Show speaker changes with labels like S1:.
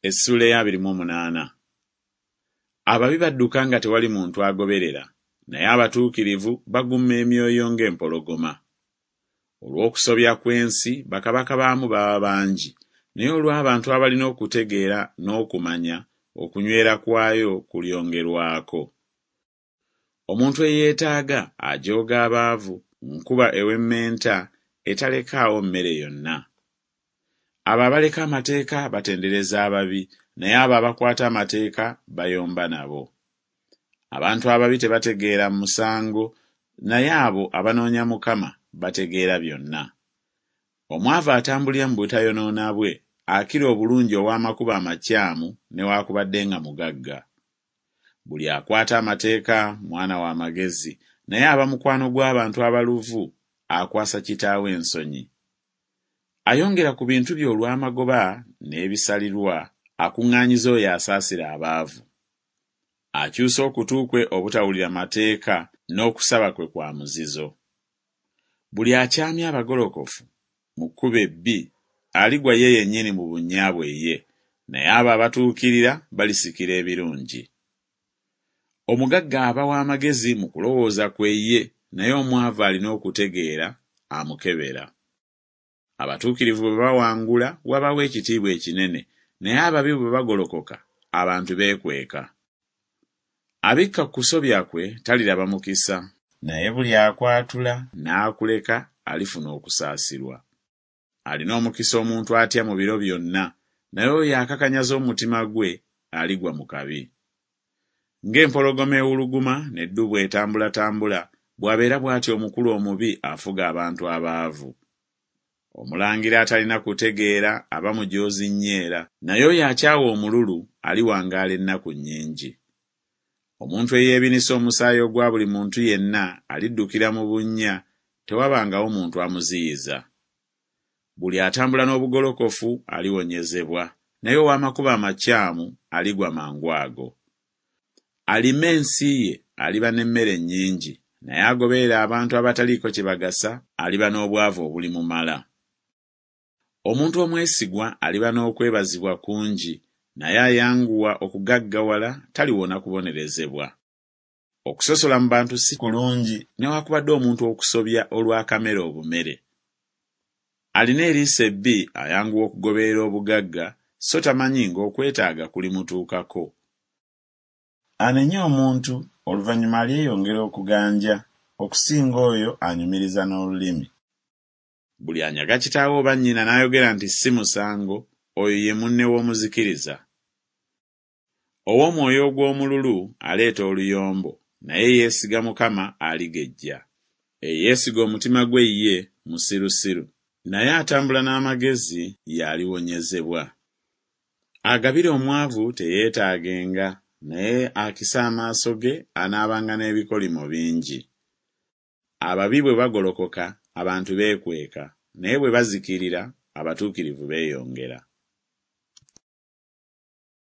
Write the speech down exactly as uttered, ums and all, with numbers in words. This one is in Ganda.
S1: Essula ya abiri mu munaana. Ababi badduka nga tewali muntu agoberera, naye abatuukirivu bagumma emyoyo ng'empologoma. Olw'okusobya kw'ensi bakabaka baamu baba bangi, naye olw'abantu abalina okutegeera n'okumanya, okunywera kwayo kulyongerwako. Omuntu eyeetaaga ajooga abaavu, nkuba ew'emmenta etalekaawo mmere yonna. Abo abaleka amateeka batendereza ababi, naye abo abakwata amateeka bayomba nabo. Abantu ababi tebategeera musango, naye abo abanoonya Mukama bategeera byonna. Omwavu atambulira mu butayonoona bwe akira obulungi ow'amakubo amakyamu newaakubadde nga mugagga. Buli akwata amateeka mwana wa magezi, naye aba mukwano gw'abantu abaluvu akwasa kitaawe ensonyi. Ayongera ku bintu bye olw'amagoba n'ebisalirwa, akuŋŋaanyiza oyo asaasira abaavu. Akyusa okutu kwe obutawulira mateeka n'okusaba kwe kwa muzizo. Buli akyamya abagolokofu mu kkubo ebbi aligwa ye yennyini mu bunyaabwe ye, naye abo abatuukirira balisikira ebirungi. Omugagga aba w'amagezi mu kulowooza kwe ye, naye omwavu alina okutegeera amukebera. Abatuukirivu bwe bawangula wabawo ekitiibwa ekinene, naye ababi bwe bagolokoka abantu beekweka. Abikka ku kusobya kwe taliraba mukisa, naye buli akwatula n'akuleka alifuna okusaasirwa. Alina omukisa omuntu atya mu biro byonna, naye oyo akakanyaza omutima gwe aligwa mu kabi. Ng'empologoma ewuluguma n'eddubu etambulatambula, bw'abeera bw'atyo omukulu omubi afuga abantu abaavu. Omulangira atalina kutegeera aba mujoozi nnyeera, naye oyo akyawa omululu aliwangaala ennaku nnyingi. Omuntu eyeebinisa omusaayi ogwa buli muntu yenna aliddukira mu bunnya, tewabangawo muntu amuziyiza. Buli atambula n'obugolokofu aliwonyezebwa, naye ow'amakubo amakyamu aligwa mangu ago. Alima ensi ye aliba n'emmere nnyingi, naye agoberera abantu abataliiko kye bagasa aliba n'obwavu obulimumala. Omuntu omwesigwa aliba n'okwebazibwa kungi, naye ayanguwa okugaggawala taliwona kubonerezebwa. Okusosola mu bantu si kulungi, newaakubadde omuntu okusobya olw'akamere obumere. Alina eriiso ebbi ayanguwa okugoberera obugagga, so tamanyi ng'okwetaaga kulimutuukako. Anenya omuntu oluvannyuma alyeyongera okuganja okusinga oyo anyumiriza n'olulimi. Buli anyaga kitaawe oba nnyina n'ayogera nti si musango, oyo ye munne w'omuzikiriza. Ow'omwoyo ogw'omululu aleeta oluyombo, naye yeesiga Mukama aligejja. Eyeesiga omutima gwe ye musirusiru, naye atambula n'amagezi yaliwonyezebwa. Agabira omwavu teyeetaagenga, naye akisa amaaso ge anaabanga n'ebikolimo bingi. Ababi bwe bagolokoka abantu beekweka, naye bwe bazikirira abatuukirivu beeyongera.